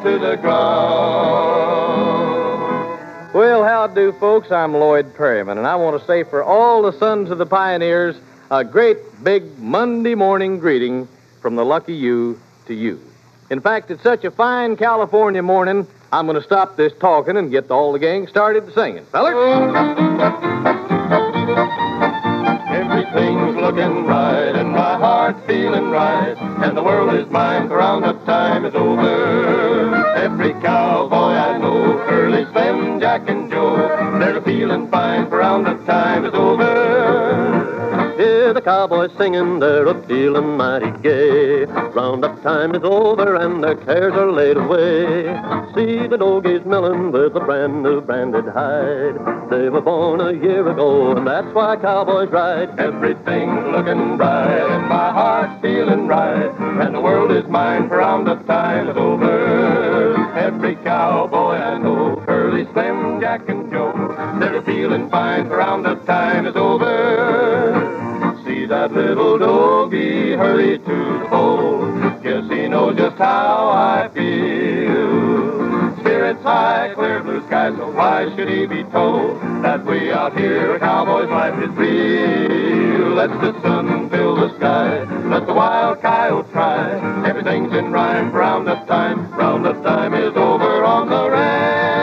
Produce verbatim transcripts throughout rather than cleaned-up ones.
down to the ground. Well, how do, folks? I'm Lloyd Perryman, and I want to say for all the sons of the pioneers, a great big Monday morning greeting from the lucky you to you. In fact, it's such a fine California morning, I'm going to stop this talking and get all the gang started singing. Feller? Everything's looking right, and my heart's feeling right, and the world is mine, for roundup time is over. Every cowboy I know, Curly, Slim, Jack, and Joe, they're feeling fine, for roundup time is over. Hear the cowboys singing, they're a-feeling mighty gay. Roundup time is over and their cares are laid away. See the doggies milling with a brand new branded hide. They were born a year ago and that's why cowboys ride. Everything's looking bright and my heart's feeling right, and the world is mine, for roundup time is over. Every cowboy I know, Curly, Slim, Jack, and Joe, they're feeling fine, for roundup time is over. See that little doggie hurry to the fold. Guess he knows just how I feel. Spirits high, clear blue sky, so why should he be told that way out here a cowboy's life is real? Let the sun fill the sky, let the wild coyote cry. Everything's in rhyme, roundup time. Roundup time is over on the ranch.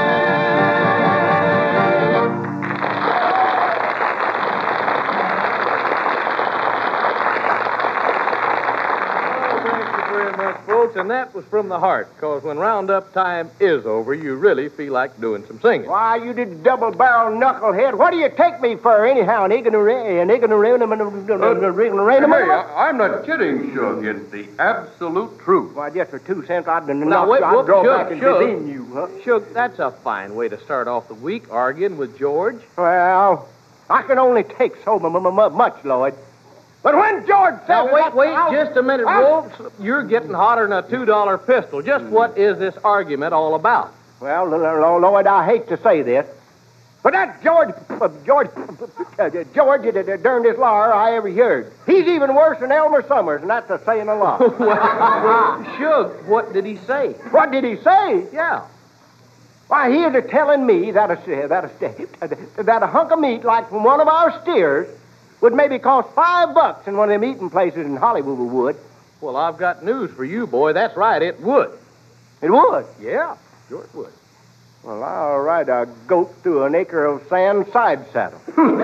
Folks, and that was from the heart, because when roundup time is over, you really feel like doing some singing. Why, you did double-barrel knucklehead. What do you take me for, anyhow? An ignorant, an ignorant, an ignorant. Hey, I, I'm not kidding, Shug. It's the absolute truth. Why, just for two cents, I'd Now, knock wait, you. I'd whoop, draw Shug, back and Shug. within you, huh? Shug, that's a fine way to start off the week, arguing with George. Well, I can only take so m- m- m- much, Lloyd. But when George said... Now, wait, that, wait, I'll- just a minute, I'll- Wolf. You're getting hotter than a two-dollar pistol. Just what is this argument all about? Well, L- L- Lloyd, I hate to say this, but that George, uh, George, uh, George, the, the darndest liar I ever heard. He's even worse than Elmer Summers, and that's a saying a lot. well, Shug, what did he say? What did he say? Yeah. Why, he is telling me that a, that a, that a hunk of meat like from one of our steers would maybe cost five bucks in one of them eating places in Hollywood would. Well, I've got news for you, boy. That's right, it would. It would? Yeah, sure it would. Well, I'll ride a goat through an acre of sand side saddle.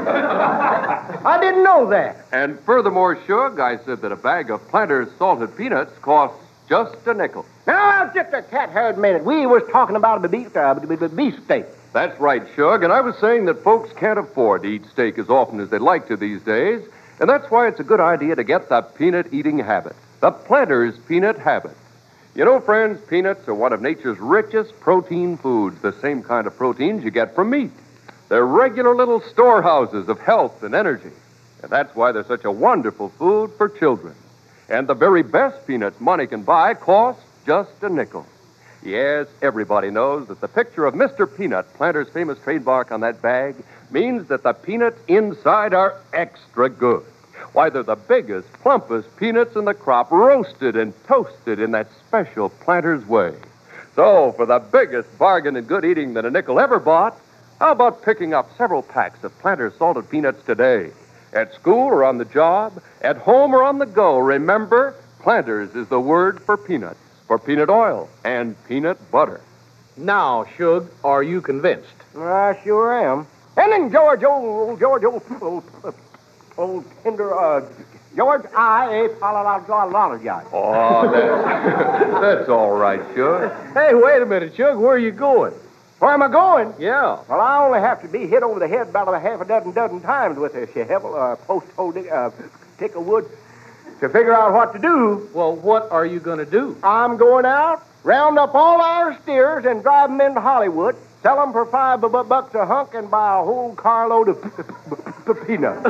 I didn't know that. And furthermore, Shug, I said that a bag of Planters salted peanuts costs just a nickel. Now, just a cat-haired minute. We was talking about the beef, uh, the beef steak. That's right, Shug, and I was saying that folks can't afford to eat steak as often as they'd like to these days, and that's why it's a good idea to get the peanut-eating habit, the Planters peanut habit. You know, friends, peanuts are one of nature's richest protein foods, the same kind of proteins you get from meat. They're regular little storehouses of health and energy, and that's why they're such a wonderful food for children. And the very best peanuts money can buy cost just a nickel. Yes, everybody knows that the picture of Mister Peanut, Planter's famous trademark on that bag, means that the peanuts inside are extra good. Why, they're the biggest, plumpest peanuts in the crop, roasted and toasted in that special Planter's way. So, for the biggest bargain in good eating that a nickel ever bought, how about picking up several packs of Planter's salted peanuts today? At school or on the job, at home or on the go, remember, Planters is the word for peanuts. For peanut oil and peanut butter. Now, Shug, are you convinced? I sure am. And then George, old, old George, old, old, old tender, uh, George, I apologize. Oh, that's, that's all right, Shug. Hey, wait a minute, Shug. Where are you going? Where am I going? Yeah. Well, I only have to be hit over the head about a half a dozen dozen times with a shovel, uh, post hole, uh, stick of wood to figure out what to do. Well, what are you going to do? I'm going out, round up all our steers, and drive them into Hollywood, sell them for five bu- bu- bucks a hunk, and buy a whole carload of p- p- p- peanuts.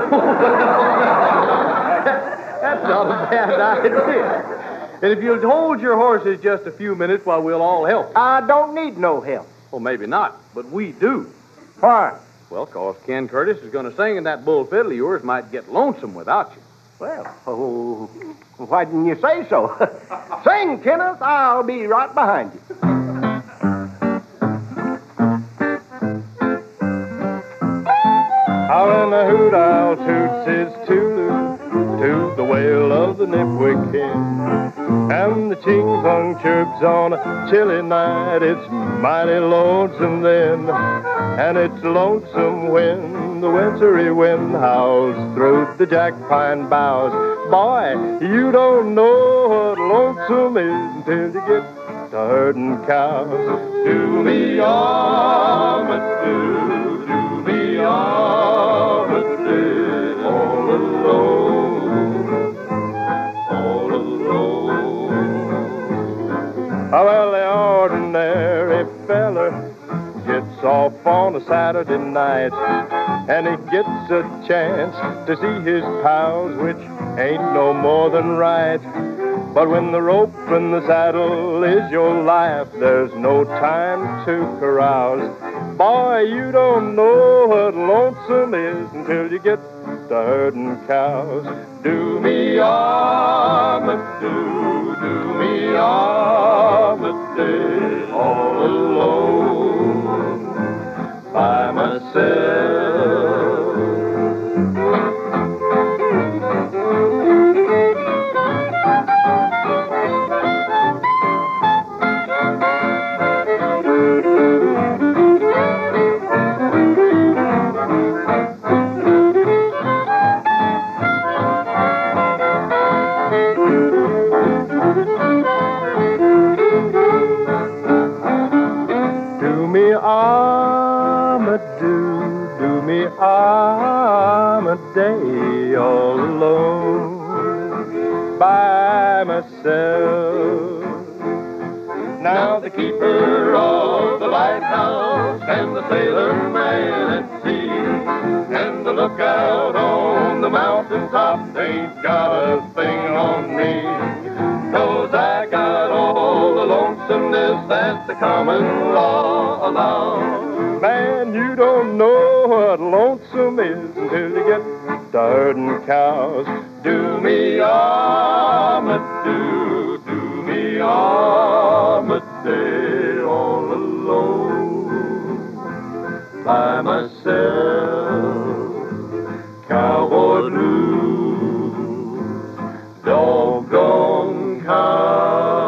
That's not a bad idea. And if you'll hold your horses just a few minutes while we'll all help. I don't need no help. Well, maybe not, but we do. Why? Well, 'cause Ken Curtis is going to sing, and that bull fiddle of yours might get lonesome without you. Well, oh, why didn't you say so? Sing, Kenneth. I'll be right behind you. How in the hoot owl toots his tulu to the wail of the nipwick hen, and the ching fong chirps on a chilly night. It's mighty lonesome then, and it's lonesome when the wintry wind howls through the jack pine boughs. Boy, you don't know what lonesome is until you get to herding cows. Do me almond, do, do me almond, do, all alone, all alone. Oh, well, the ordinary feller gets off on a Saturday night, and he gets a chance to see his pals, which ain't no more than right. But when the rope and the saddle is your life, there's no time to carouse. Boy, you don't know what lonesome is until you get to herding cows. Do me almond, do, do me almond, day, all alone by myself. I'm a day all alone by myself. Now the keeper of the lighthouse and the sailor man at sea and the lookout on the mountaintop ain't got a thing on me, 'cause I got all the lonesomeness that the common law allows. Man, you don't know what lonesome is until you get to herding cows. Do me almond, do, do me almond, day all alone by myself. Cowboy blues, doggone cows.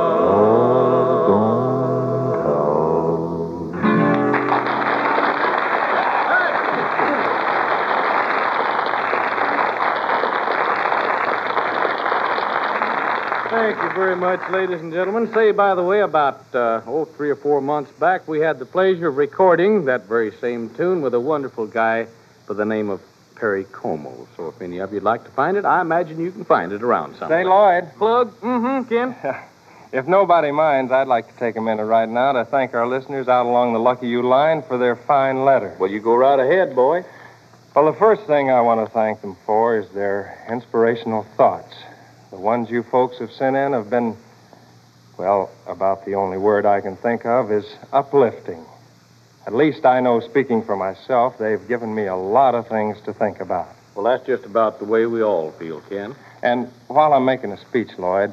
Thank you very much, ladies and gentlemen. Say, by the way, about, uh, oh, three or four months back, we had the pleasure of recording that very same tune with a wonderful guy by the name of Perry Como. So if any of you'd like to find it, I imagine you can find it around somewhere. Say, Lloyd. Plug? Mm-hmm, Ken? If nobody minds, I'd like to take a minute right now to thank our listeners out along the Lucky You line for their fine letter. Well, you go right ahead, boy. Well, the first thing I want to thank them for is their inspirational thoughts. The ones you folks have sent in have been, well, about the only word I can think of is uplifting. At least I know, speaking for myself, they've given me a lot of things to think about. Well, that's just about the way we all feel, Ken. And while I'm making a speech, Lloyd,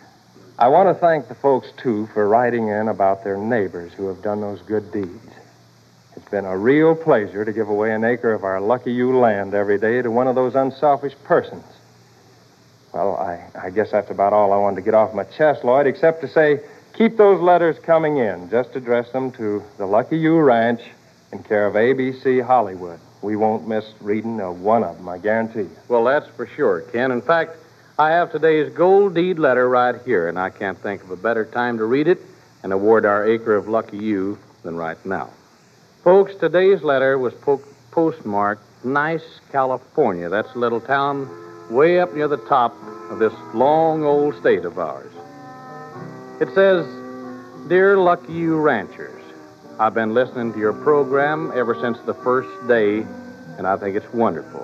I want to thank the folks, too, for writing in about their neighbors who have done those good deeds. It's been a real pleasure to give away an acre of our Lucky You land every day to one of those unselfish persons. Well, I, I guess that's about all I wanted to get off my chest, Lloyd, except to say, keep those letters coming in. Just address them to the Lucky You Ranch in care of A B C Hollywood. We won't miss reading a one of them, I guarantee you. Well, that's for sure, Ken. In fact, I have today's gold deed letter right here, and I can't think of a better time to read it and award our acre of Lucky You than right now. Folks, today's letter was po- postmarked Nice, California. That's a little town way up near the top of this long old state of ours. It says, Dear Lucky You Ranchers, I've been listening to your program ever since the first day, and I think it's wonderful.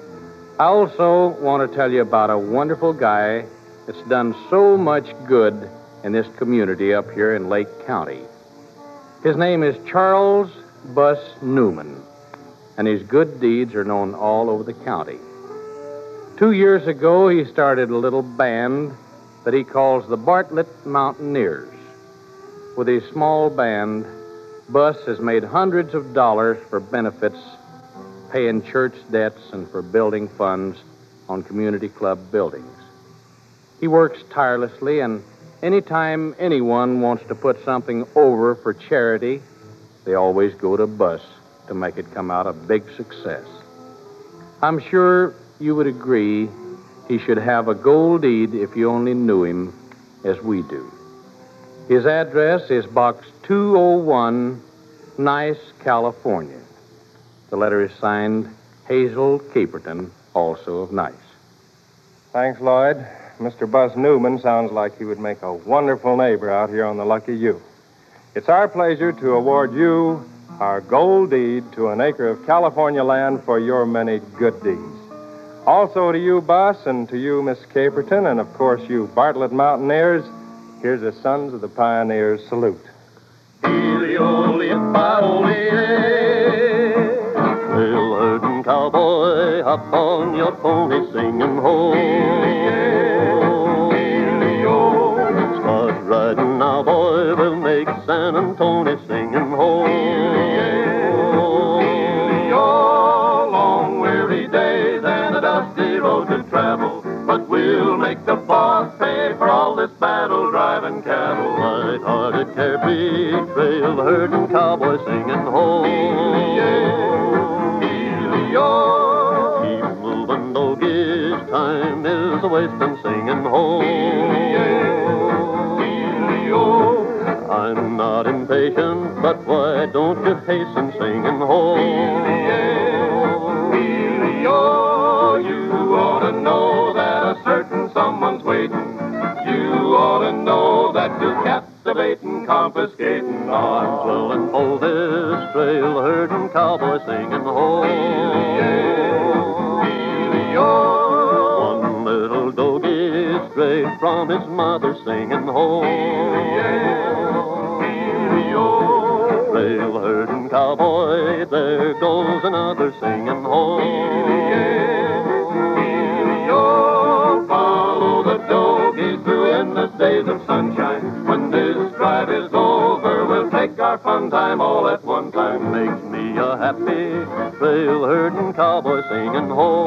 I also want to tell you about a wonderful guy that's done so much good in this community up here in Lake County. His name is Charles Bus Newman, and his good deeds are known all over the county. Two years ago, he started a little band that he calls the Bartlett Mountaineers. With his small band, Bus has made hundreds of dollars for benefits, paying church debts, and for building funds on community club buildings. He works tirelessly, and anytime anyone wants to put something over for charity, they always go to Bus to make it come out a big success. I'm sure you would agree he should have a gold deed if you only knew him as we do. His address is Box two oh one, Nice, California. The letter is signed Hazel Caperton, also of Nice. Thanks, Lloyd. Mister Bus Newman sounds like he would make a wonderful neighbor out here on the Lucky U. It's our pleasure to award you our gold deed to an acre of California land for your many good deeds. Also to you, Bus, and to you, Miss Caperton, and of course you Bartlett Mountaineers, here's the Sons of the Pioneers salute. Trail herding cowboy, hop on your pony, singing ho. Start riding now, boy, we'll make San Antonio singing ho. Long weary days and a dusty road to travel, but we'll make the boss pay for all this battle driving cattle. Light-hearted, carefree, trail herding cowboy singing ho. Keep moving, doggies, time is a wasting singing ho. I'm not impatient, but why don't you hasten singing ho? You ought to know that a certain someone's waiting. You ought to know that you're captivating, confiscating on. Well, and oh, this trail herding cowboy singing ho. One little doggy strayed from his mother singing ho. Trail herding cowboy, there goes another singing ho. Follow the doggies through endless days of sunshine. When this drive is over, we'll take our fun time all at one time. Makes me a happy trail herding cowboy singing ho.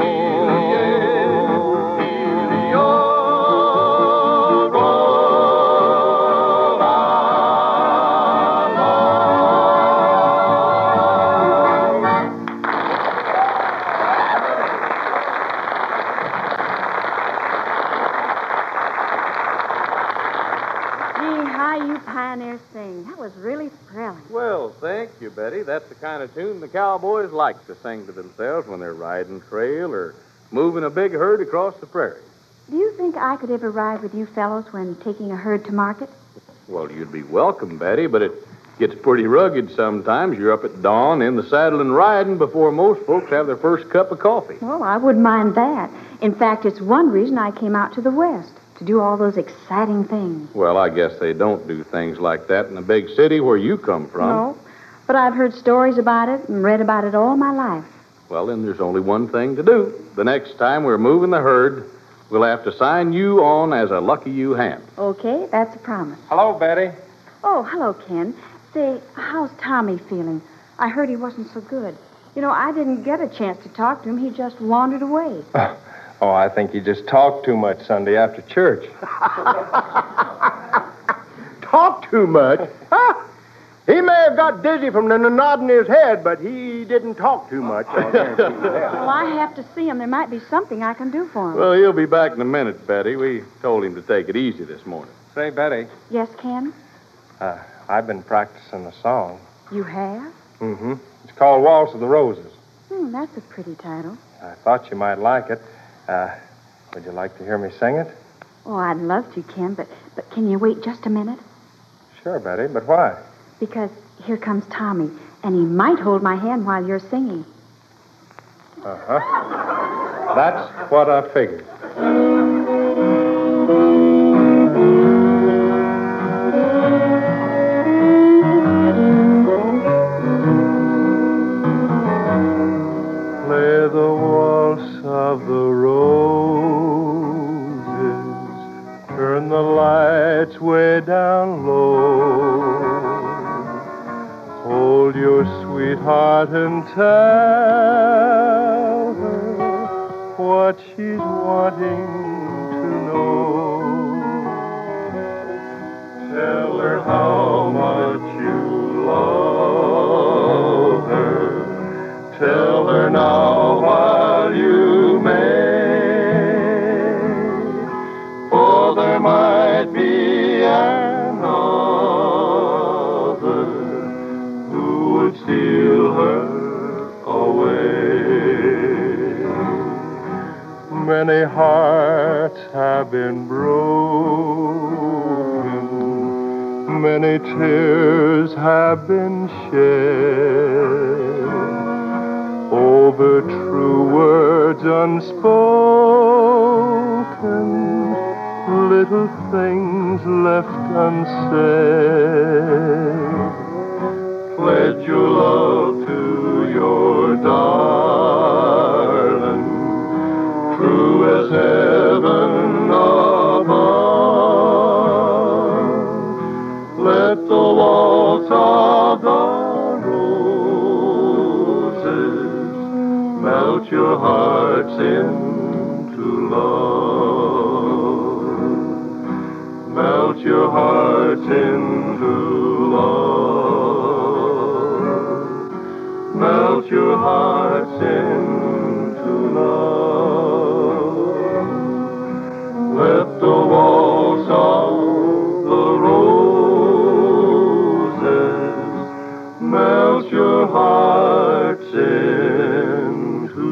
Well, thank you, Betty. That's the kind of tune the cowboys like to sing to themselves when they're riding trail or moving a big herd across the prairie. Do you think I could ever ride with you fellows when taking a herd to market? Well, you'd be welcome, Betty, but it gets pretty rugged sometimes. You're up at dawn in the saddle and riding before most folks have their first cup of coffee. Well, I wouldn't mind that. In fact, it's one reason I came out to the West, to do all those exciting things. Well, I guess they don't do things like that in the big city where you come from. No, but I've heard stories about it and read about it all my life. Well, then there's only one thing to do. The next time we're moving the herd, we'll have to sign you on as a Lucky You hand. Okay, that's a promise. Hello, Betty. Oh, hello, Ken. Say, how's Tommy feeling? I heard he wasn't so good. You know, I didn't get a chance to talk to him. He just wandered away. Oh, I think he just talked too much Sunday after church. Talk too much? Huh? He may have got dizzy from the nodding his head, but he didn't talk too much. I'll guarantee you that. Well, I have to see him. There might be something I can do for him. Well, he'll be back in a minute, Betty. We told him to take it easy this morning. Say, Betty, Yes, Ken? uh, I've been practicing a song. You have? Mm-hmm. It's called Waltz of the Roses. Hmm, that's a pretty title. I thought you might like it. Uh, would you like to hear me sing it? Oh, I'd love to, Ken, but, but can you wait just a minute? Sure, Betty, but why? Because here comes Tommy, and he might hold my hand while you're singing. Uh-huh. That's what I figured. Play the waltz of the roses, Turn the lights way down low. Hold your sweetheart and tell her what she's wanting to know. Tell her how much you love her. Tell her now while you may, for there might be another who would steal her away. Many hearts have been broken, many tears have been shed over true words unspoken, little things left unsaid. Pledge your love to your darling, true as heaven above. Let the waltz of the roses melt your hearts into love. Melt your hearts into love. Melt your hearts into love. Let the waltz of the roses melt your hearts into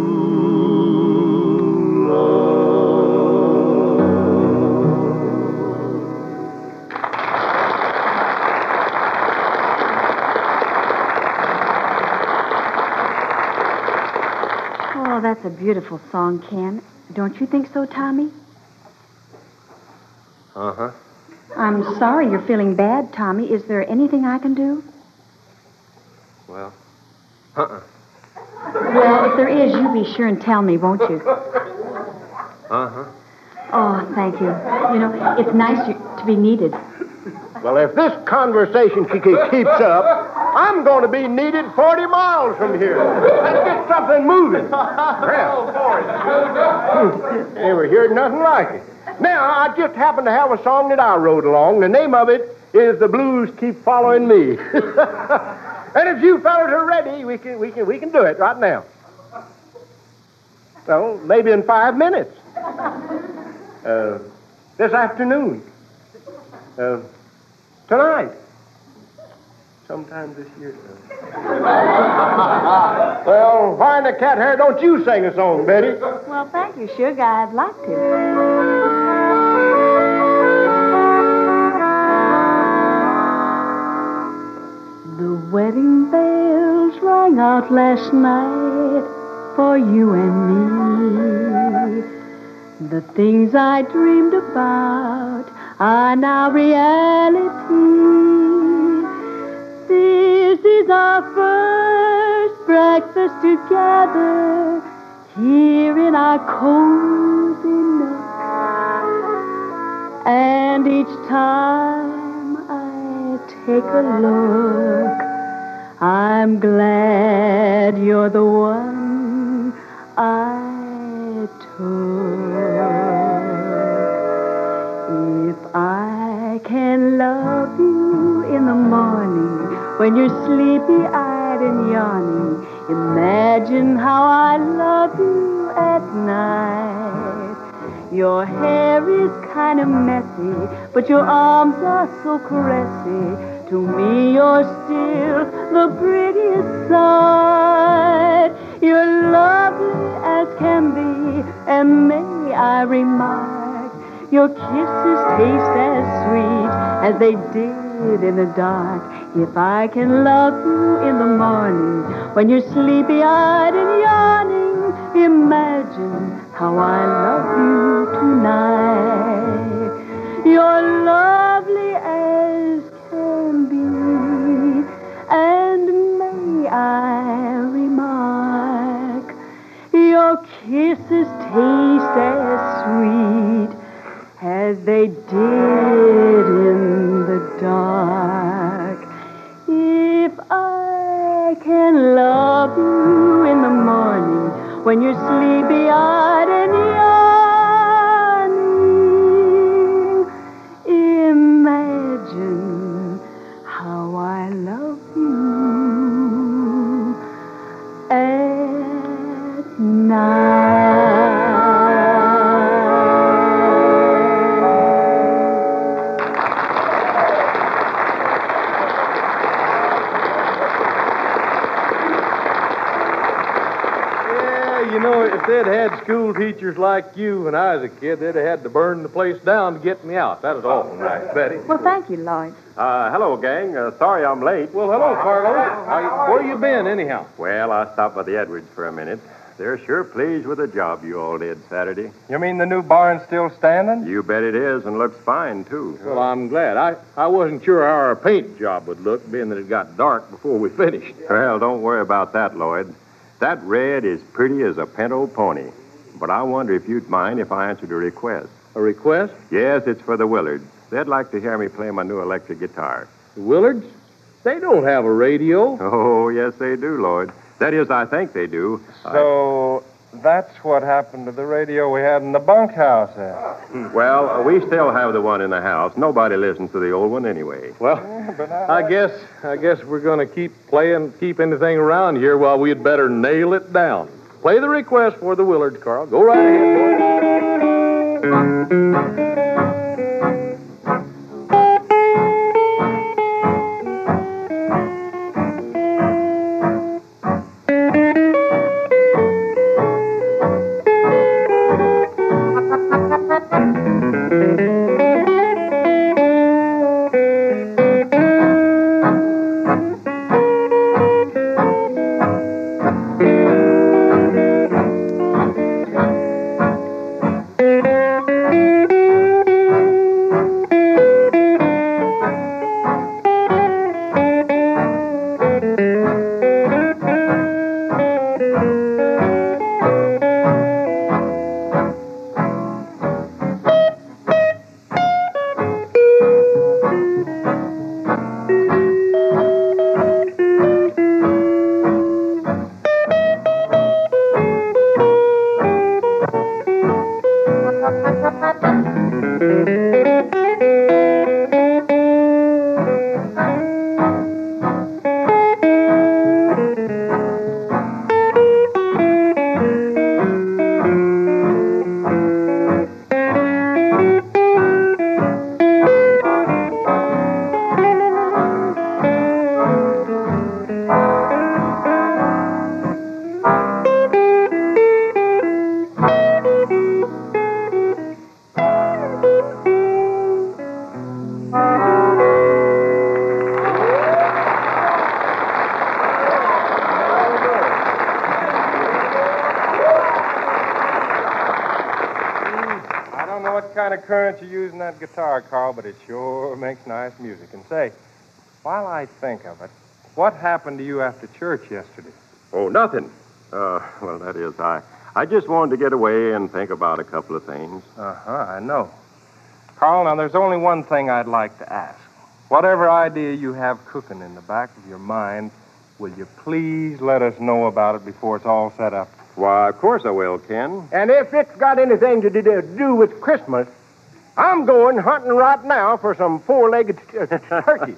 Oh, that's a beautiful song, Ken. Don't you think so, Tommy? Uh-huh. I'm sorry you're feeling bad, Tommy. Is there anything I can do? Well, uh-uh. Well, if there is, you be sure and tell me, won't you? Uh-huh. Oh, thank you. You know, it's nice you, to be needed. Well, if this conversation ke- ke- keeps up, I'm going to be needed forty miles from here. Let's get something moving. Well, never heard nothing like it. Now, I just happen to have a song that I wrote along. The name of it is The Blues Keep Following Me. And if you fellas are ready, we can we can we can do it right now. Well, maybe in five minutes. Uh, this afternoon. Uh, tonight. Sometime this year. Well, find a cat hair. Don't you sing a song, Betty? Well, thank you, Sugar. I'd like to. The wedding bells rang out last night for you and me. The things I dreamed about are now reality. This is our first breakfast together here in our cozy nook. And each time I take a look, I'm glad you're the one I took. If I can love you in the morning when you're sleepy-eyed and yawning, imagine how I love you at night. Your hair is kind of messy, but your arms are so caressy. To me, you're still the prettiest sight. You're lovely as can be, and may I remark, your kisses taste as sweet as they did in the dark. If I can love you in the morning when you're sleepy-eyed and yawning, imagine how I love you tonight. You're lovely as can be, and may I remark, your kisses taste as sweet as they did in the dark. If I can love you in the morning when you're sleepy-eyed and yawning, imagine how I love you at night. You know, if they'd had school teachers like you when I was a kid, they'd have had to burn the place down to get me out. That was awful nice, Betty. Well, thank you, Lloyd. Uh, hello, gang. Uh, sorry I'm late. Well, hello, Carlos. How, where you been, anyhow? Well, I stopped by the Edwards for a minute. They're sure pleased with the job you all did Saturday. You mean the new barn's still standing? You bet it is, and looks fine, too. Well, I'm glad. I, I wasn't sure how our paint job would look, being that it got dark before we finished. Well, don't worry about that, Lloyd. That red is pretty as a pinto pony. But I wonder if you'd mind if I answered a request. A request? Yes, it's for the Willards. They'd like to hear me play my new electric guitar. The Willards? They don't have a radio. Oh, yes, they do, Lloyd. That is, I think they do. So that's what happened to the radio we had in the bunkhouse there. I... Well, uh, we still have the one in the house. Nobody listens to the old one anyway. Well, I guess I guess we're going to keep playing, keep anything around here. Well, we'd better nail it down. Play the request for the Willards, Carl. Go right ahead, boy. Kind of current you use in that guitar, Carl, but it sure makes nice music. And say, while I think of it, what happened to you after church yesterday? Oh, nothing. Uh, well, that is, I, I just wanted to get away and think about a couple of things. Uh-huh, I know. Carl, now there's only one thing I'd like to ask. Whatever idea you have cooking in the back of your mind, will you please let us know about it before it's all set up? Why, of course I will, Ken. And if it's got anything to do, to do with Christmas, I'm going hunting right now for some four-legged turkey.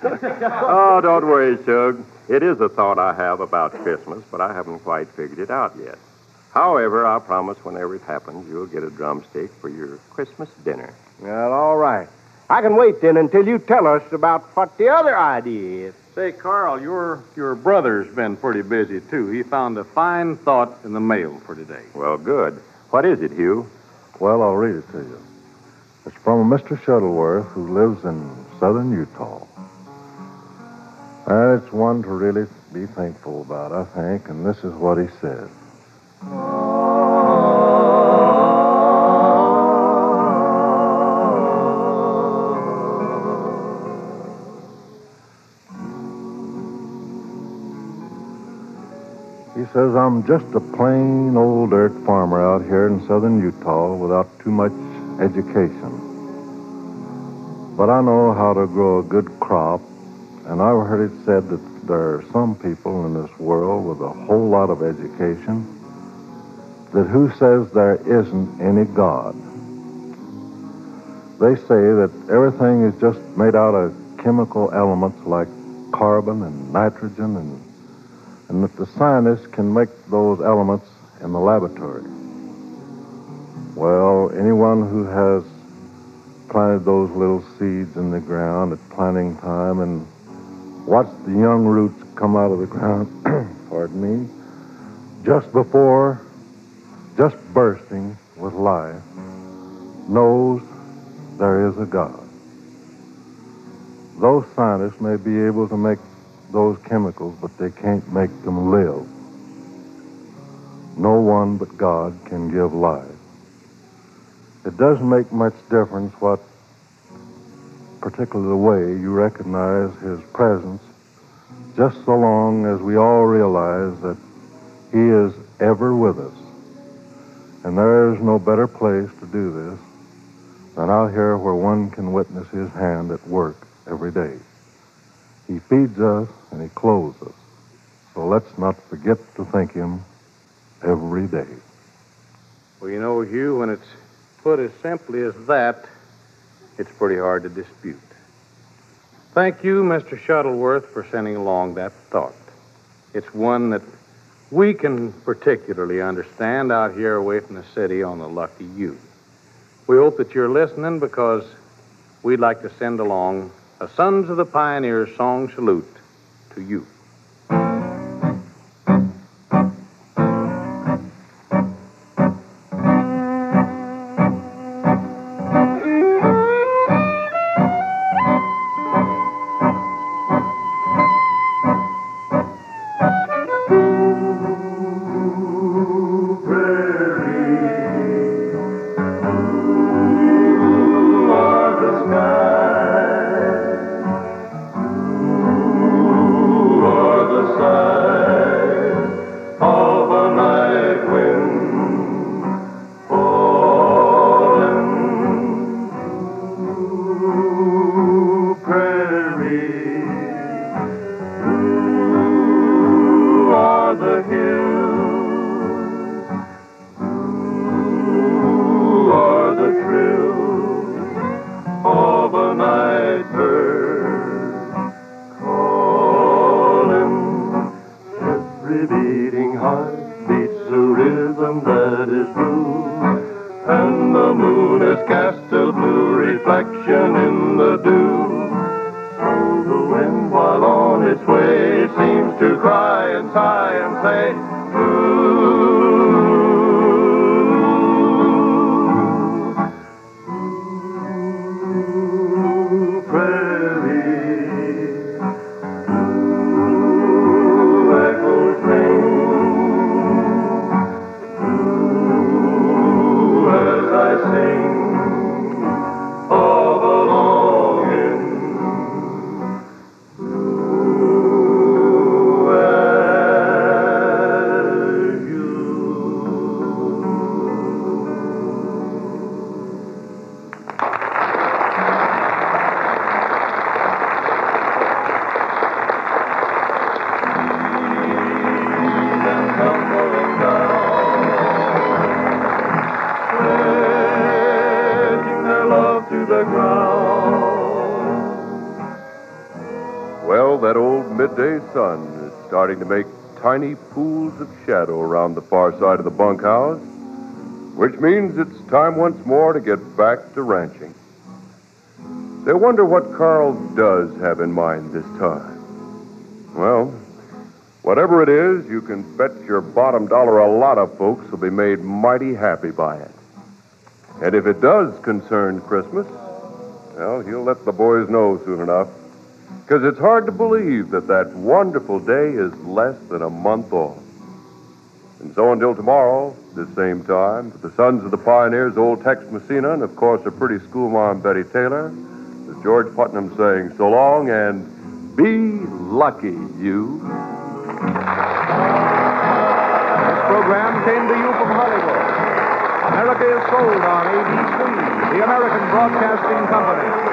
Oh, don't worry, Shug. It is a thought I have about Christmas, but I haven't quite figured it out yet. However, I promise whenever it happens, you'll get a drumstick for your Christmas dinner. Well, all right. I can wait then until you tell us about what the other idea is. Say, Carl, your your brother's been pretty busy, too. He found a fine thought in the mail for today. Well, good. What is it, Hugh? Well, I'll read it to you. It's from a Mister Shuttleworth who lives in southern Utah. And it's one to really be thankful about, I think, and this is what he says. He says, I'm just a plain old dirt farmer out here in southern Utah without too much education. but I know how to grow a good crop, and I've heard it said that there are some people in this world with a whole lot of education that who says there isn't any God. They say that everything is just made out of chemical elements like carbon and nitrogen, and, and that the scientists can make those elements in the laboratory. Well, anyone who has planted those little seeds in the ground at planting time and watched the young roots come out of the ground, pardon me, just before, just bursting with life, knows there is a God. Those scientists may be able to make those chemicals, but they can't make them live. No one but God can give life. It doesn't make much difference what particular way you recognize his presence, just so long as we all realize that he is ever with us. And there is no better place to do this than out here where one can witness his hand at work every day. He feeds us and he clothes us. So let's not forget to thank him every day. Well, you know, Hugh, when it's put as simply as that, it's pretty hard to dispute. Thank you, Mister Shuttleworth, for sending along that thought. It's one that we can particularly understand out here away from the city on the Lucky U. We hope that you're listening because we'd like to send along a Sons of the Pioneers song salute to you. Midday sun is starting to make tiny pools of shadow around the far side of the bunkhouse, which means it's time once more to get back to ranching. They wonder what Carl does have in mind this time. Well, whatever it is, you can bet your bottom dollar a lot of folks will be made mighty happy by it. And if it does concern Christmas, well, he'll let the boys know soon enough. Because it's hard to believe that that wonderful day is less than a month off. And so until tomorrow, this same time, for the Sons of the Pioneers, old Tex Messina, and of course a pretty schoolmarm Betty Taylor, this is George Putnam saying so long and be lucky, you. This program came to you from Hollywood. America is sold on A B C, the American Broadcasting Company.